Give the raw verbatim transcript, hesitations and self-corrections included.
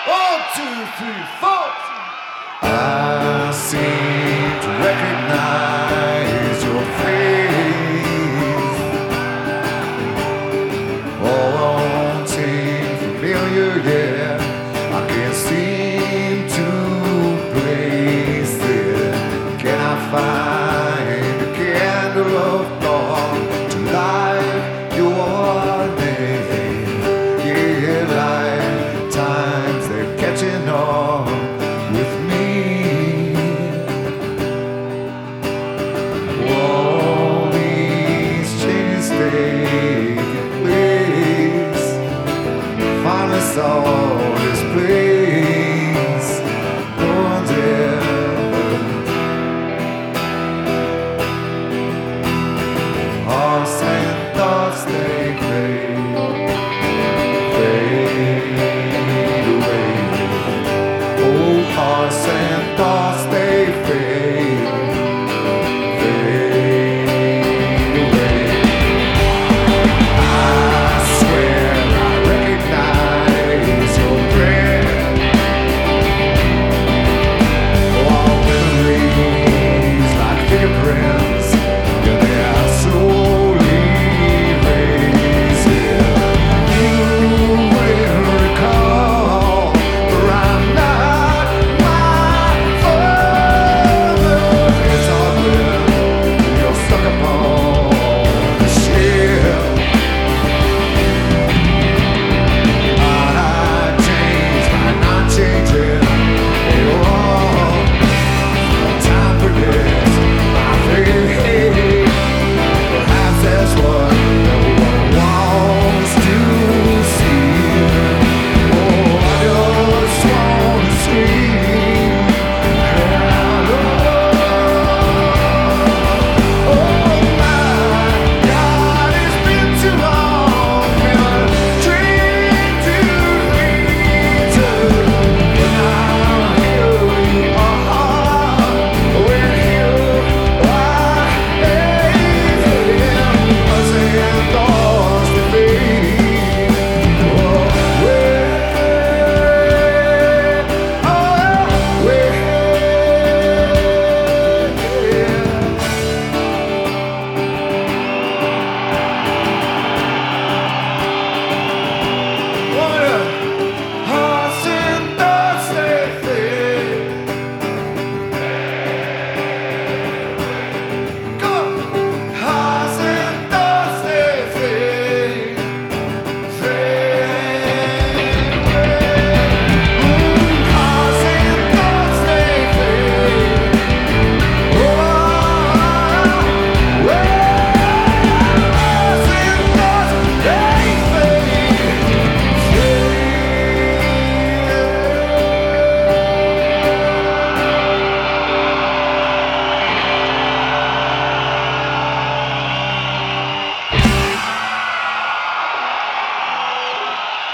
One, two, three, four. I seem to recognize your face. All seem familiar, yeah. I can't seem to place it. Can I find a candle of dawn to light your name? Yeah, lifetimes they're catching on with me. All these changes taking place. Finally saw this place. No one's ever. Hearts and thoughts they fade, fade away. Oh, hearts and thoughts